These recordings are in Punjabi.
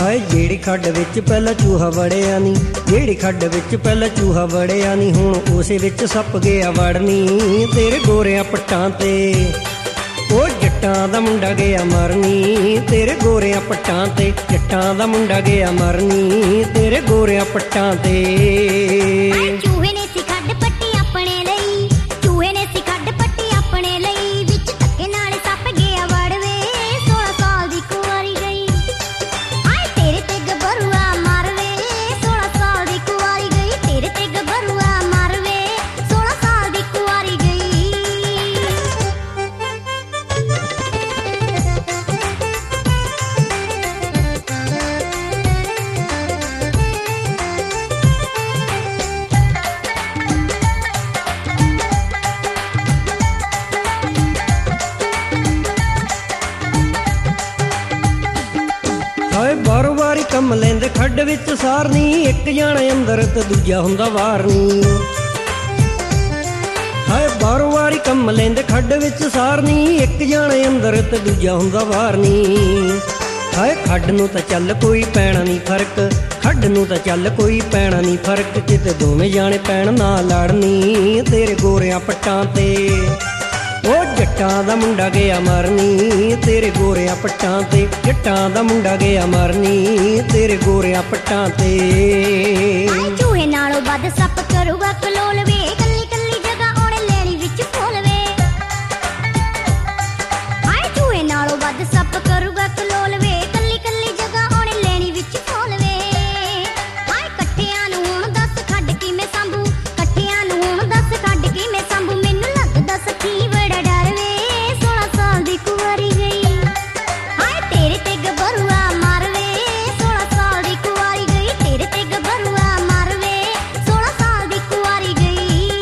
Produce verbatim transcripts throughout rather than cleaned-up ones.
ਹਾਏ ਜਿਹੜੀ ਖੱਡ ਵਿੱਚ ਪਹਿਲਾਂ ਚੂਹਾ ਵੜਿਆ ਨੀ, ਜਿਹੜੀ ਖੱਡ ਵਿੱਚ ਪਹਿਲਾਂ ਚੂਹਾ ਵੜਿਆ ਨੀ, ਹੁਣ ਉਸੇ ਵਿੱਚ ਸੱਪ ਗਿਆ ਵੜਨੀ ਤੇਰੇ ਗੋਰਿਆਂ ਪੱਟਾਂ ਤੇ। ਉਹ ਜੱਟਾਂ ਦਾ ਮੁੰਡਾ ਗਿਆ ਮਰਨੀ ਤੇਰੇ ਗੋਰਿਆਂ ਪੱਟਾਂ ਤੇ, ਜੱਟਾਂ ਦਾ ਮੁੰਡਾ ਗਿਆ ਮਰਨੀ ਤੇਰੇ ਗੋਰਿਆਂ ਪੱਟਾਂ ਤੇ। ਚੂਹੇ ਨੇ ਸੀ ਖੱਡ ਪੱਟੀ ਆਪਣੇ ਲਈ, ਚੂਹੇ ਨੇ ਸੀ ਖੱਡ ਪੱਟੀ ਆਪਣੇ ਲਈ, ਵਿੱਚ ਧੱਕੇ ਨਾਲ ਸੱਪ ਗਿਆ ਵੜਵੇ ਸੋਲਾਂ ਸਾਲ ਦੀ ਕੁਆਰੀ ਗਈ। ਹਾਏ ਤੇਰੇ ਤੇ ਗੱਭਰੂਆ ਮਰਵੇ ਸੋਲਾਂ ਸਾਲ ਦੀ ਕੁਆਰੀ ਗਈ, ਤੇਰੇ ਤੇ ਗੱਭਰੂਆ ਮਰਵੇ ਸੋਲਾਂ ਸਾਲ ਦੀ ਕੁਆਰੀ ਗਈ। ਹਾਏ ਬਾਰੋ ਵਾਰੀ ਕੰਮ ਲੈਂਦੇ ਖੱਡ ਵਿੱਚ ਸਾਰਨੀ, ਇੱਕ ਜਾਣਾ ਅੰਦਰ ਤੇ ਦੂਜਾ ਹੁੰਦਾ ਵਾਰਨੀ। ਹਾਏ ਬਾਰੋ ਵਾਰੀ ਕੰਮ ਲੈਂਦੇ ਖੱਡ ਵਿੱਚ ਸਾਰਨੀ, ਇੱਕ ਜਾਣਾ ਅੰਦਰ ਤੇ ਦੂਜਾ ਹੁੰਦਾ ਵਾਰਨੀ। ਹਾਏ ਖੱਡ ਨੂੰ ਤਾਂ ਚੱਲ ਕੋਈ ਪੈਣਾ ਨਹੀਂ ਫਰਕ, ਖੱਡ ਨੂੰ ਤਾਂ ਚੱਲ ਕੋਈ ਪੈਣਾ ਨਹੀਂ ਫਰਕ, ਕਿਤੇ ਦੋਵੇਂ ਜਾਣੇ ਪੈਣ ਨਾ ਲੜਨੀ ਤੇਰੇ ਗੋਰਿਆਂ ਪੱਟਾਂ ਤੇ। ਉਹ ਜੱਟਾਂ ਦਾ ਮੁੰਡਾ ਗਿਆ ਮਰਨੀ ਤੇਰੇ ਗੋਰਿਆਂ ਪੱਟਾਂ ਤੇ, ਜੱਟਾਂ ਦਾ ਮੁੰਡਾ ਗਿਆ ਮਰਨੀ ਤੇਰੇ ਗੋਰਿਆਂ ਪੱਟਾਂ ਤੇ। ਚੂਹੇ ਨਾਲੋਂ ਵੱਧ ਸੱਪ ਕਰੂਗਾ ਕਲੋਲ ਵੇ, ਕੱਲੀ ਕੱਲੀ ਜਗ੍ਹਾ ਉਹਨੇ ਲੈਣੀ ਵਿੱਚ ਫੋਲ ਵੇ। ਹਾਏ ਚੂਹੇ ਨਾਲੋਂ ਵੱਧ ਸੱਪ ਕਰੂਗਾ ਕਲੋਲ ਵੇ, ਕੱਲੀ ਕੱਲੀ ਜਗ੍ਹਾ ਉਹਨੇ ਲੈਣੀ ਵਿੱਚ ਫੋਲ ਵੇ। ਹਾਏ ਇਕੱਠਿਆਂ ਨੂੰ ਹੁਣ ਦੱਸ ਖੱਡ ਕਿਵੇਂ ਸੰਭੂ, ਇਕੱਠਿਆਂ ਨੂੰ ਹੁਣ ਦੱਸ ਖੱਡ ਕਿਵੇਂ ਸੰਭੂ, ਮੈਨੂੰ ਲੱਗਦਾ ਸੱਚੀ ਬੜਾ ਡਰ ਵੇ ਸੋਲਾਂ ਸਾਲ ਦੀ ਕੁਆਰੀ ਗਈ। ਹਾਏ ਤੇਰੇ ਤੇ ਗੱਭਰੂਆ ਮਰਵੇ ਸੋਲਾਂ ਸਾਲ ਦੀ ਕੁਆਰੀ ਗਈ, ਤੇਰੇ ਤੇ ਗੱਭਰੂਆ ਮਰਵੇ ਸੋਲਾਂ ਸਾਲ ਦੀ ਕੁਆਰੀ ਗਈ।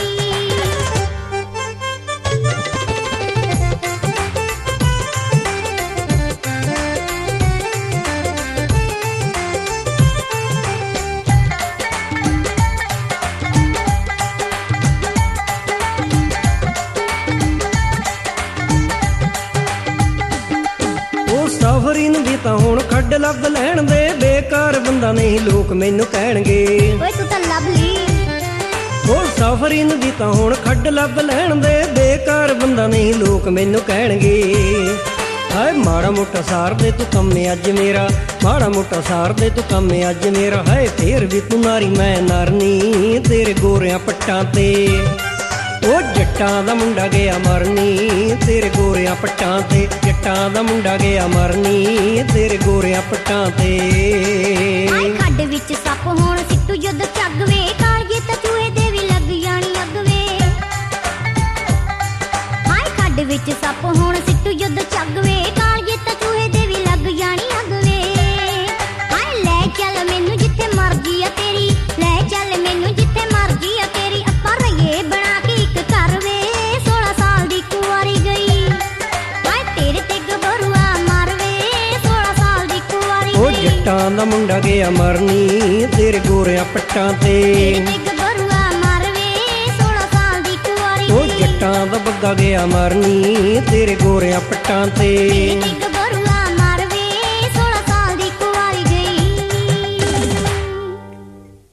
ਉਹ ਸਫਰੀਨ ਵੀ ਤਾਂ ਹੁਣ ਖੱਡ ਲੱਭ ਲੈਣ ਦੇ, ਬੇਕਾਰ ਬੰਦਾ ਨਹੀਂ ਲੋਕ ਮੈਨੂੰ ਕਹਿਣਗੇ। ਓਏ ਤੂੰ ਤਾਂ ਲੱਭ ਲਈ। ਉਹ ਸਫਰੀਨ ਵੀ ਤਾਂ ਹੁਣ ਖੱਡ ਲੱਭ ਲੈਣ ਦੇ, ਬੇਕਾਰ ਬੰਦਾ ਨਹੀਂ ਲੋਕ ਮੈਨੂੰ ਕਹਿਣਗੇ। ਹਾਏ ਮਾੜਾ ਮੋਟਾ ਸਾਰ ਦੇ ਤੂੰ ਕੰਮ ਅੱਜ ਮੇਰਾ, ਮਾੜਾ ਮੋਟਾ ਸਾਰ ਦੇ ਤੂੰ ਕੰਮ ਅੱਜ ਮੇਰਾ। ਹਾਏ ਫੇਰ ਵੀ ਤੂੰ ਨਾਰੀ ਮੈਂ ਨਰਨੀ ਤੇਰੇ ਗੋਰਿਆਂ ਪੱਟਾਂ ਤੇ। ਉਹ ਜੱਟਾਂ ਦਾ ਮੁੰਡਾ ਗਿਆ ਮਰਨੀ ਤੇਰੇ ਗੋਰਿਆਂ ਪੱਟਾਂ ਤੇ, ਜੱਟਾਂ ਦਾ ਮੁੰਡਾ ਗਿਆ ਮਰਨੀ ਤੇਰੇ ਗੋਰਿਆਂ ਪੱਟਾਂ ਤੇ। ਹਾਏ ਖੱਡ ਵਿੱਚ ਸੱਪ ਹੁਣ ਸਿੱਟੂ ਜਦ ਚੱਗ ਵੇ, ਕਾਲਜੇ ਤਾਂ ਚੂਹੇ ਦੇ ਵੀ ਲੱਗ ਜਾਣੀ ਅੱਗ ਵੇ। ਹਾਏ ਖੱਡ ਵਿੱਚ ਸੱਪ ਹੁਣ ਸਿੱਟੂ ਜਦ ਚੱਗ ਵੇ, ਕਾਲਜੇ ਤਾਂ ਚੂਹੇ ਦੇ ਵੀ ਲੱਗ ਜਾਣੀ ਅੱਗ ਵੇ। ਹਾਏ ਲੈ ਚੱਲ ਮੈਨੂੰ ਜਿੱਥੇ ਮਰਜੀ ਆ ਤੇਰੀ, ਲੈ ਚੱਲ ਮੈਨੂੰ ਜਿੱਥੇ ਮਰਜੀ ਆ ਤੇਰੀ, ਆਪਾਂ ਰਹੀਏ ਬਣਾ ਕੇ ਇੱਕ ਘਰ ਵੇ ਸੋਲਾਂ ਸਾਲ ਦੀ ਕੁਆਰੀ ਗਈ। ਹਾਏ ਤੇਰੇ ਤੇ ਗੱਭਰੂਆ ਮਰਵੇ ਸੋਲਾਂ ਸਾਲ ਦੀ ਕੁਆਰੀ ਗਈ। ਉਹ ਜੱਟਾਂ ਦਾ ਮੁੰਡਾ ਗਿਆ ਮਰਨੀ ਤੇਰੇ ਗੋਰਿਆਂ ਪੱਟਾਂ ਤੇ, ਤੇਰੇ ਤੇ ਗੱਭਰੂਆ ਮਰਵੇ ਸੋਲਾਂ ਸਾਲ ਦੀ ਕੁਆਰੀ ਗਈ। ਉਹ ਜੱਟਾਂ ਦਾ ਬੱਗਾ ਗਿਆ ਮਰਨੀ ਤੇਰੇ ਗੋਰਿਆਂ ਪੱਟਾਂ ਤੇ।